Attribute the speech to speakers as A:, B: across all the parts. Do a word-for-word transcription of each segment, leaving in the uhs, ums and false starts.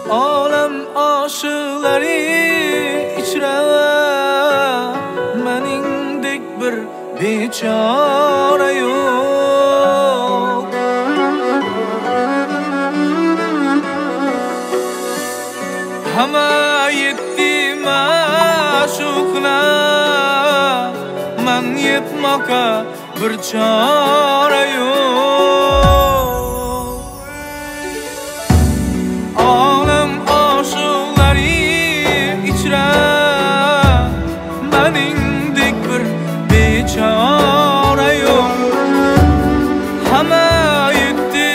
A: Olam oshiqlari ichra meningdek bir bechora yo'q. Hamma yetti ma'shuqlar, men yetmoqqa bir chora yo'q. Olam oshiqlari ichra meningdek bir bechora yo'q. Hamma yetti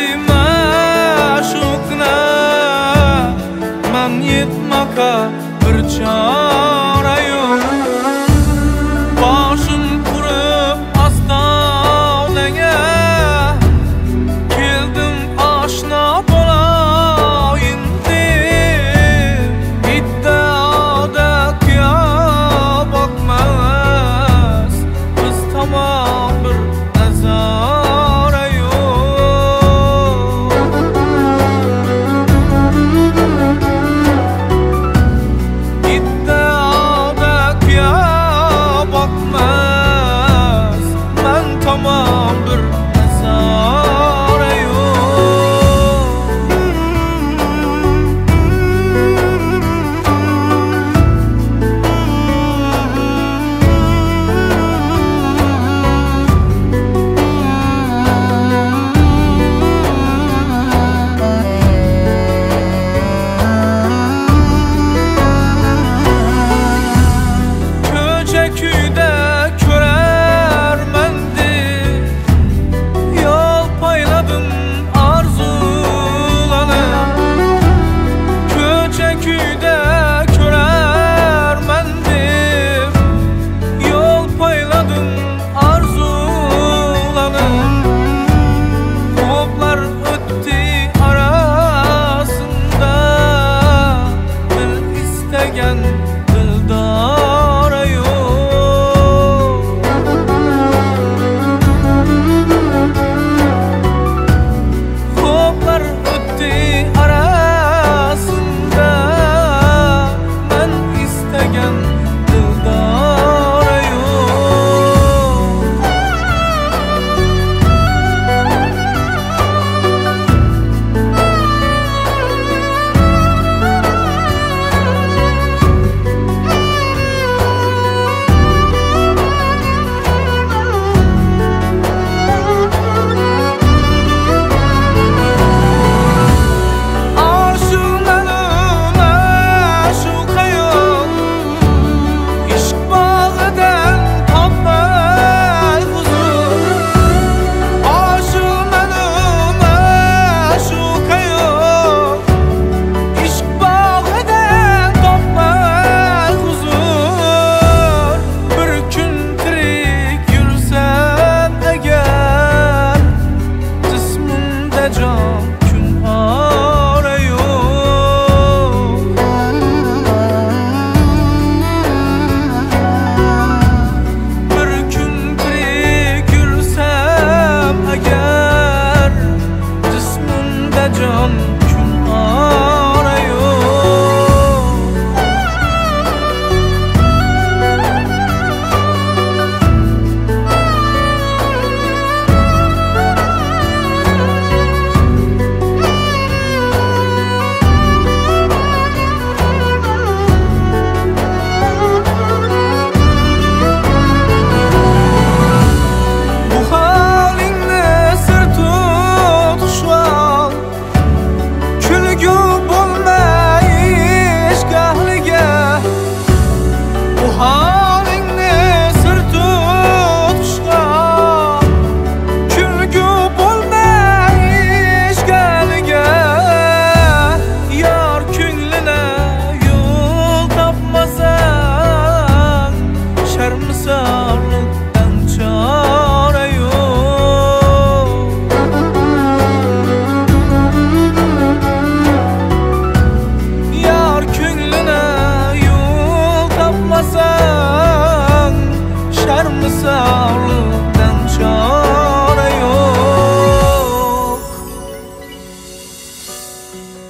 A: ma'shuqlar, men yetmoqqa bir chora yo'q. Boshim qurib ostonaga keldim, oshno bo'layin deb. Iddaoda kuyo boqmas, biz tomon bir nazora yo'q. Idda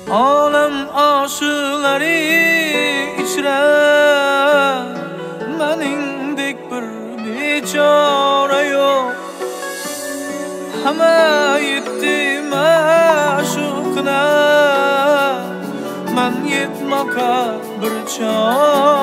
A: Olam aşıqlari ichra meningdek bir bechora yo'q. Hamma yetdi ma'shuqna, men yetmoqqa bir chora